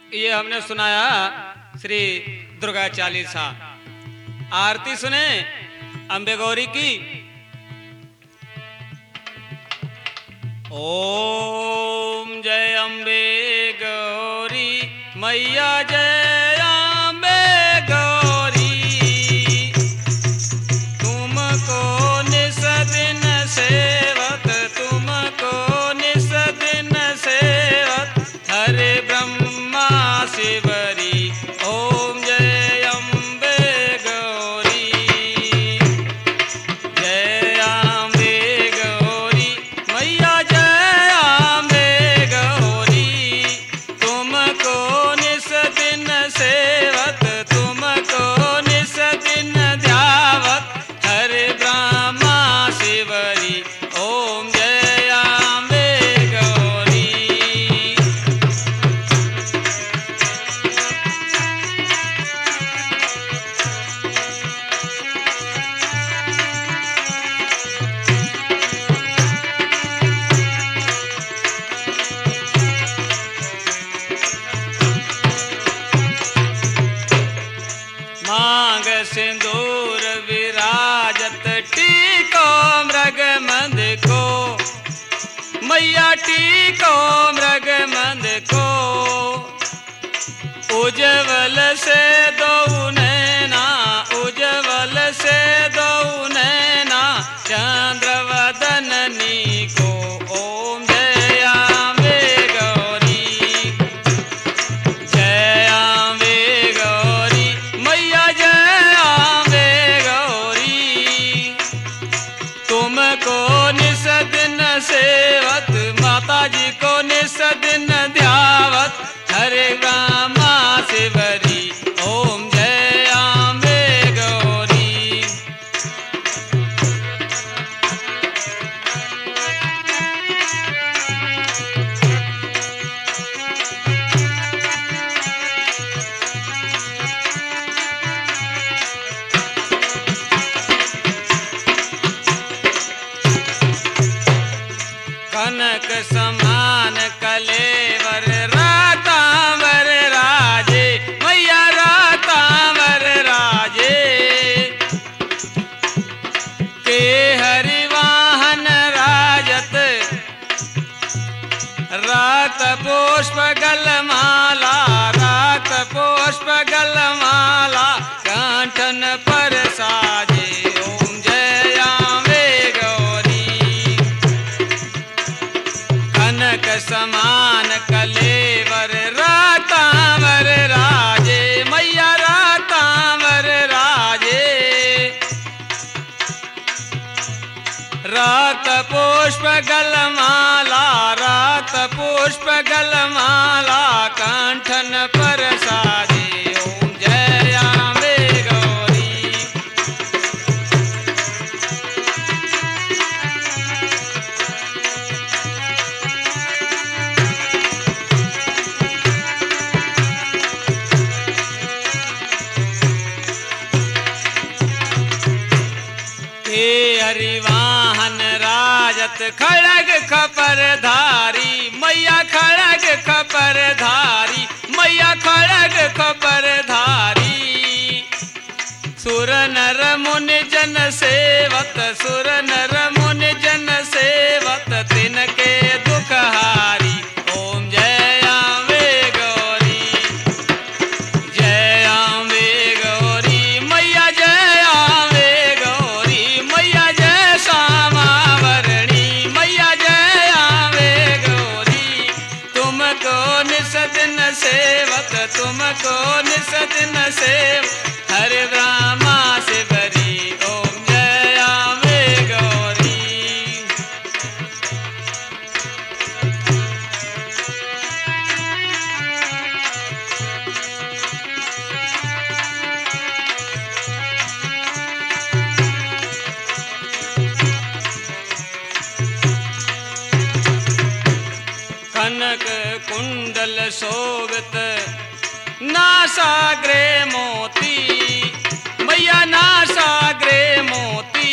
ये हमने सुनाया श्री दुर्गा चालीसा। आरती सुने अम्बे गौरी की। ओम जय अम्बे गौरी मैया, जय अम्बे गौरी, तुमको निस दिन सेवत, तुमको निस दिन सेवत, हरे ब्रह्मा शिवरी। ओम जय अम्बे गौरी, जय अम्बे गौरी मैया, जय अम्बे गौरी, तुमको निस दिन सेवत, तुमको निस दिन ध्यावत, हरे ब्रह्मा शिवरी। ओम जय अम्बे गौरी। मांग सिंदूर विराजत, टीको मृग मंद को मैया, टीको मृग मंद को, उज्जवल से दो नैना, उज्जवल से दो नैना, चंद्र वदननी को। ओम जय अम्बे गौरी, जय अम्बे गौरी मैया, जय अम्बे गौरी, तुमको निस दिन सेवत, माता जी को निस दिन ध्यावत, हरे ब्रह्मा शिवरी। ओम जय अम्बे गौरी। कनक समान कलेवर, रातांबर राजे मैया, रातांबर राजे, के हरि वाहन राजत, रात पुष्प गलमाला, रात पुष्प गलमाला, कंठन पर साजे। ओम जय अम्बे गौरी, कनक समान कलेवर, रातांबर राजे मैया, रातांबर राजे, रात पुष्प गलमाला, रात पुष्प गलमाला, कंठन पर साजे। ओम जय अम्बे गौरी। हे हरिवाहन राजत, खड़ग खपर धारी मैया, खड़ग खपर धारी मैया, खड़ग खपर धारी, सुर नर मुनि जन सेवत, सुर नर मुनि जन सेवत, तिनके दुख हारी। ओम जय अम्बे गौरी, जय अम्बे गौरी मैया, जय अम्बे गौरी मैया, जय श्यामावरणी मैया, जय अम्बे गौरी, तुमको निस दिन सेवत, तुमको निस दिन सेवत, हरे ब्रह्मा शिवरी। ओम जय अम्बे गौरी। कनक कुंडल शोभित, नासाग्रे मोती मैया, नासाग्रे मोती,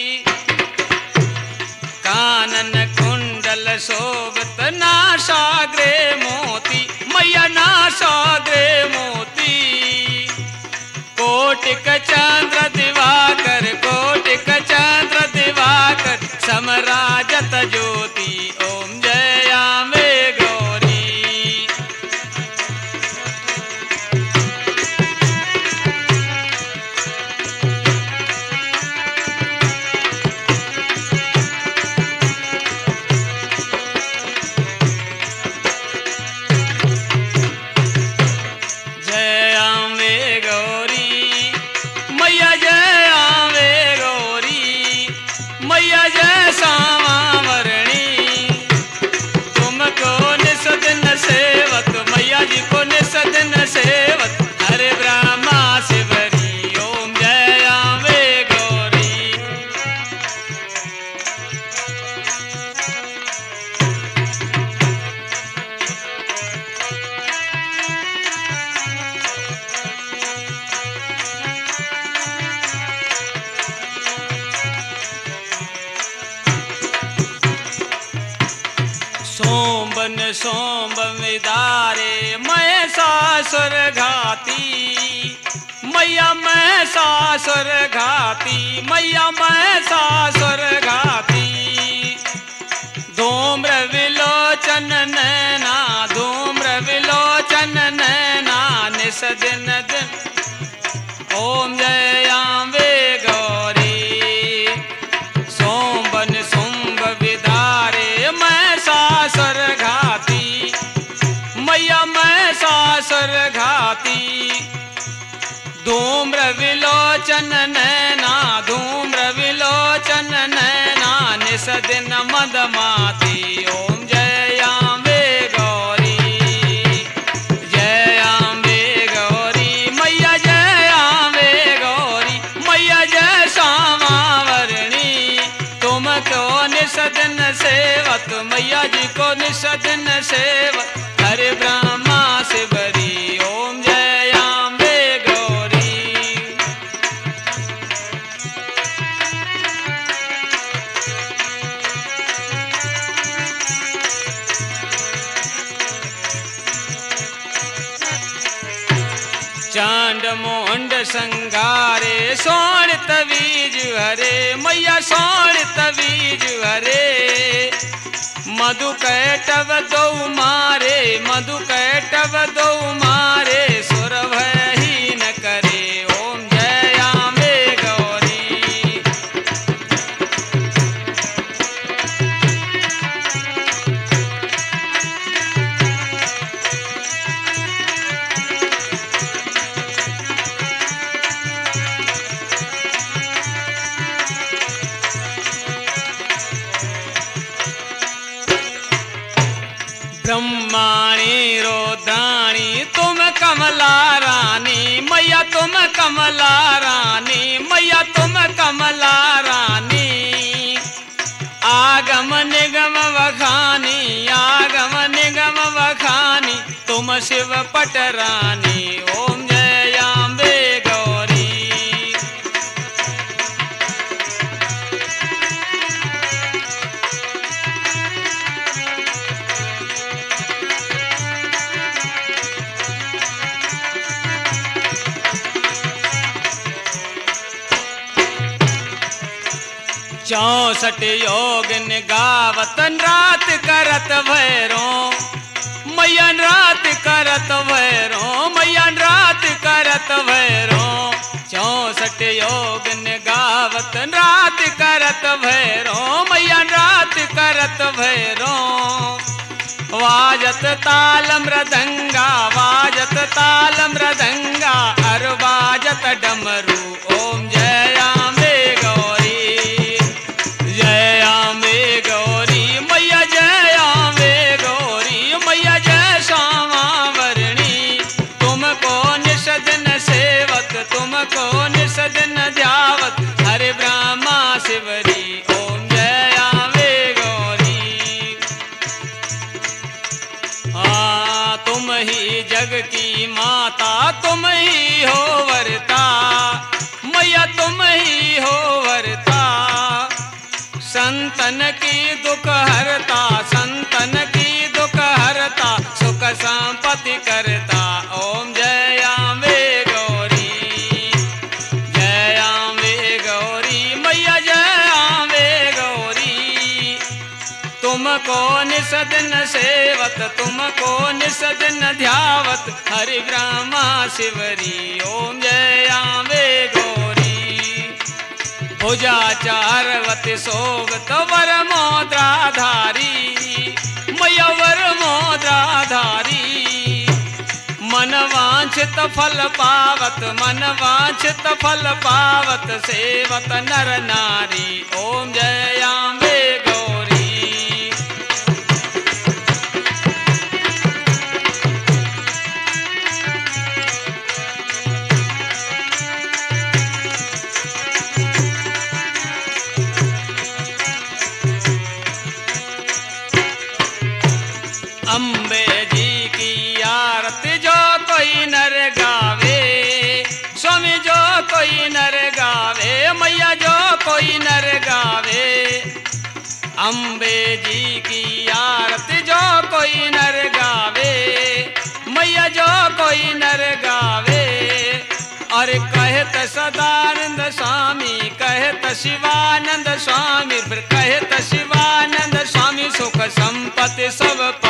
कानन कुंडल शोभित, नासाग्रे मोती मैया, नासा सोम विदारे महिषासुर घाती, मैया महिषासुर घाती, मैया महिषासुर घाती। धूम्र विलोचन नैना, धूम्र विलोचन नैना, निस दिन दिन ओम जय अम्बे गौरी। सोमवन शुंभ विदारे महिषासुर घाती, मैया महिषासुर घाती। धूम्र विलोचन नैना, धूम्र विलोचन नैना, निस दिन मदमाती। ओम जय अम्बे गौरी, जय अम्बे गौरी, मैया जय अम्बे गौरी, मैया जय श्यामावरणी। तुमको निस दिन सेवत, मैया जी को निस दिन सेवत, हरे ब्रह्मा शिवरी। ओम जय अम्बे गौरी। चांड मोंड संगारे सोण तवीज हरे, मैया सोण तवीज हरे। मधु कैटव दो मारे, मधु कैटव दो मारे, सुर भय न करे। ओम जय अम्बे गौरी। ब्रह्माणी रोद्राणी तुम कमला रानी, मैया तुम कमला रानी, मैया तुम कमला रानी। आगम निगम वखानी, आगम निगम वखानी, तुम शिव पट रानी। ओम जय अम्बे गौरी। चौसठ योग निगावत रात करत भैरो, मैया रात करत भैरो, मैया रात करत भैरो। 64 योग निगावत रात करत भैरो, मैया रात करत भैरो। वाजत ताल मृदंगा, वाजत ताल मृदंगा, अर वाजत डमरू। ओम जय अम्बे गौरी, जय अम्बे गौरी, मैया जय अम्बे गौरी, मैया जय श्यामावरणी। तुमको निस दिन सेवत, तुमको निस दिन ध्यावत, हरे ब्रह्मा शिवरी। ओम जय अम्बे गौरी। तुम ही जग की माता, तुम ही हो वरता, मैया तुम ही हो वरता। संतन की दुख हरता, संतन की दुख हरता, सुख संपत्ति करता। ओम जय अम्बे गौरी, जय अम्बे गौरी, मैया जय अम्बे गौरी। तुमको निस दिन सेवत, तुमको निस दिन ध्यावत, हरि ब्रह्मा शिवरी। ओम जय अम्बे गौरी। भुजा चारवती शोभत वर मोद्राधारी, मैया वर मोद्राधारी। मन वांछित फल पावत, मन वांछित फल पावत, सेवत नर नारी। ओम जय अम्बे गौरी। अम्बे जी की आरती जो कोई नर गावे, स्वामी जो कोई नर गावे, मैया जो कोई नर गावे। कहत सदानंद स्वामी, कहत शिवानंद स्वामी, फिर कहत शिवानंद स्वामी, सुख संपत्ति सब